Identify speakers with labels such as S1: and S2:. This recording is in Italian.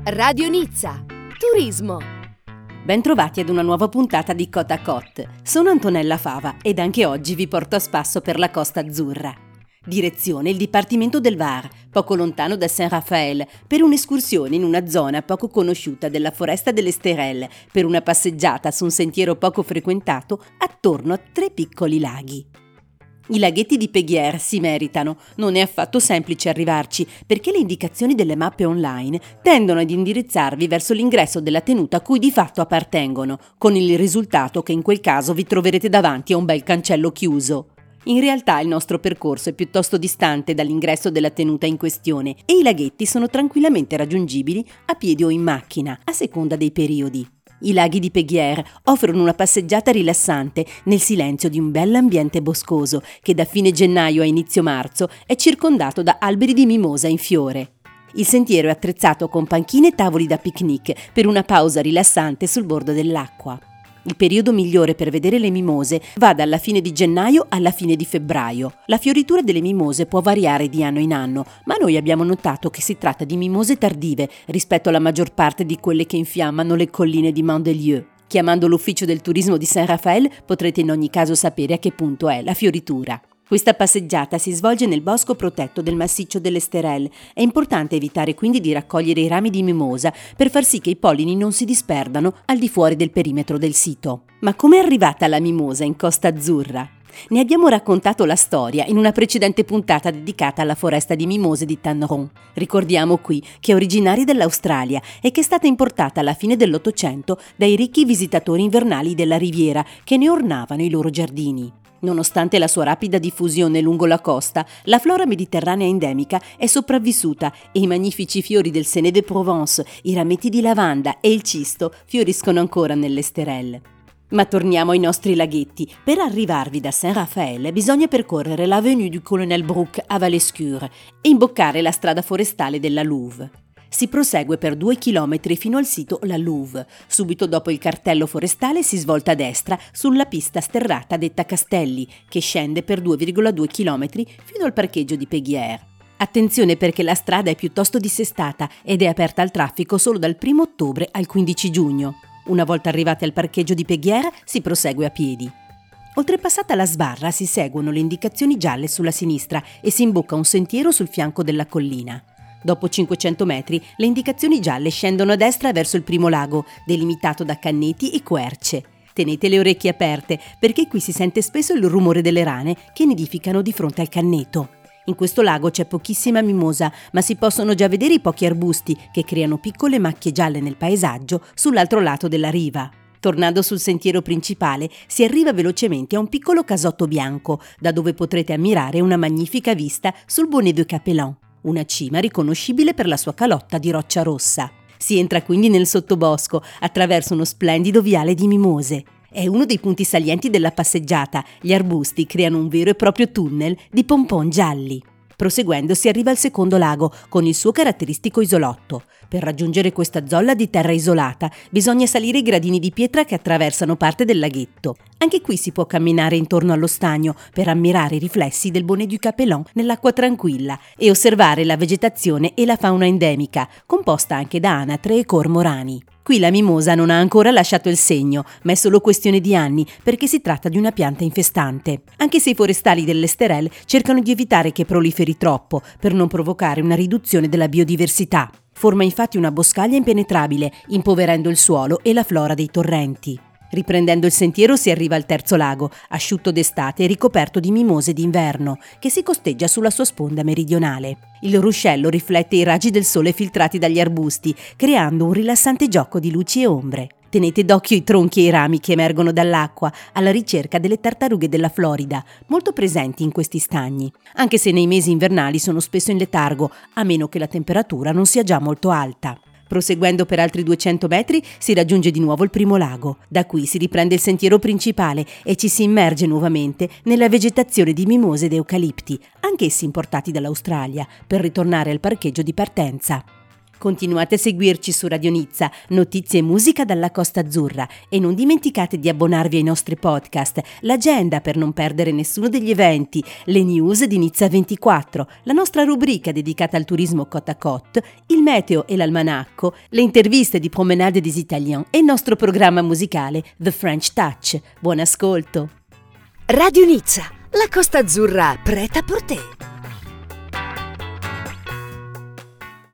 S1: Radio Nizza. Turismo.
S2: Bentrovati ad una nuova puntata di Côte à Côte. Sono Antonella Fava ed anche oggi vi porto a spasso per la Costa Azzurra. Direzione il Dipartimento del Var, poco lontano da Saint-Raphaël, per un'escursione in una zona poco conosciuta della foresta delle Sterelles, per una passeggiata su un sentiero poco frequentato attorno a 3 piccoli laghi. I laghetti di Péguières si meritano, non è affatto semplice arrivarci perché le indicazioni delle mappe online tendono ad indirizzarvi verso l'ingresso della tenuta a cui di fatto appartengono, con il risultato che in quel caso vi troverete davanti a un bel cancello chiuso. In realtà il nostro percorso è piuttosto distante dall'ingresso della tenuta in questione e i laghetti sono tranquillamente raggiungibili a piedi o in macchina, a seconda dei periodi. I laghi di Péguières offrono una passeggiata rilassante nel silenzio di un bell'ambiente boscoso che da fine gennaio a inizio marzo è circondato da alberi di mimosa in fiore. Il sentiero è attrezzato con panchine e tavoli da picnic per una pausa rilassante sul bordo dell'acqua. Il periodo migliore per vedere le mimose va dalla fine di gennaio alla fine di febbraio. La fioritura delle mimose può variare di anno in anno, ma noi abbiamo notato che si tratta di mimose tardive rispetto alla maggior parte di quelle che infiammano le colline di Mandelieu. Chiamando l'ufficio del turismo di Saint-Raphaël potrete in ogni caso sapere a che punto è la fioritura. Questa passeggiata si svolge nel bosco protetto del massiccio delle Sterelles. È importante evitare quindi di raccogliere i rami di mimosa per far sì che i pollini non si disperdano al di fuori del perimetro del sito. Ma com'è arrivata la mimosa in Costa Azzurra? Ne abbiamo raccontato la storia in una precedente puntata dedicata alla foresta di mimose di Tanneron. Ricordiamo qui che è originaria dell'Australia e che è stata importata alla fine dell'Ottocento dai ricchi visitatori invernali della Riviera che ne ornavano i loro giardini. Nonostante la sua rapida diffusione lungo la costa, la flora mediterranea endemica è sopravvissuta e i magnifici fiori del Séné de Provence, i rametti di lavanda e il cisto fioriscono ancora nelle Sterelles. Ma torniamo ai nostri laghetti. Per arrivarvi da Saint-Raphaël bisogna percorrere l'avenue du Colonel Brook a Valescure e imboccare la strada forestale della Louve. Si prosegue per 2 chilometri fino al sito La Louve. Subito dopo il cartello forestale si svolta a destra sulla pista sterrata detta Castelli, che scende per 2,2 chilometri fino al parcheggio di Péguières. Attenzione perché la strada è piuttosto dissestata ed è aperta al traffico solo dal 1 ottobre al 15 giugno. Una volta arrivati al parcheggio di Péguières si prosegue a piedi. Oltrepassata la sbarra si seguono le indicazioni gialle sulla sinistra e si imbocca un sentiero sul fianco della collina. Dopo 500 metri, le indicazioni gialle scendono a destra verso il primo lago, delimitato da canneti e querce. Tenete le orecchie aperte, perché qui si sente spesso il rumore delle rane che nidificano di fronte al canneto. In questo lago c'è pochissima mimosa, ma si possono già vedere i pochi arbusti che creano piccole macchie gialle nel paesaggio sull'altro lato della riva. Tornando sul sentiero principale, si arriva velocemente a un piccolo casotto bianco, da dove potrete ammirare una magnifica vista sul Bonnet de Capellan. Una cima riconoscibile per la sua calotta di roccia rossa. Si entra quindi nel sottobosco attraverso uno splendido viale di mimose. È uno dei punti salienti della passeggiata. Gli arbusti creano un vero e proprio tunnel di pompon gialli. Proseguendo si arriva al secondo lago con il suo caratteristico isolotto. Per raggiungere questa zolla di terra isolata bisogna salire i gradini di pietra che attraversano parte del laghetto. Anche qui si può camminare intorno allo stagno per ammirare i riflessi del Bonnet du Capellan nell'acqua tranquilla e osservare la vegetazione e la fauna endemica, composta anche da anatre e cormorani. Qui la mimosa non ha ancora lasciato il segno, ma è solo questione di anni perché si tratta di una pianta infestante. Anche se i forestali delle Sterelles cercano di evitare che proliferi troppo per non provocare una riduzione della biodiversità. Forma infatti una boscaglia impenetrabile, impoverendo il suolo e la flora dei torrenti. Riprendendo il sentiero si arriva al terzo lago, asciutto d'estate e ricoperto di mimose d'inverno, che si costeggia sulla sua sponda meridionale. Il ruscello riflette i raggi del sole filtrati dagli arbusti, creando un rilassante gioco di luci e ombre. Tenete d'occhio i tronchi e i rami che emergono dall'acqua alla ricerca delle tartarughe della Florida, molto presenti in questi stagni, anche se nei mesi invernali sono spesso in letargo, a meno che la temperatura non sia già molto alta. Proseguendo per altri 200 metri si raggiunge di nuovo il primo lago. Da qui si riprende il sentiero principale e ci si immerge nuovamente nella vegetazione di mimose ed eucalipti, anch'essi importati dall'Australia, per ritornare al parcheggio di partenza. Continuate a seguirci su Radio Nizza, notizie e musica dalla Costa Azzurra e non dimenticate di abbonarvi ai nostri podcast, l'agenda per non perdere nessuno degli eventi, le news di Nizza 24, la nostra rubrica dedicata al turismo côte à côte, il meteo e l'almanacco, le interviste di Promenade des Italiens e il nostro programma musicale The French Touch. Buon ascolto!
S1: Radio Nizza, la Costa Azzurra prêt à porter.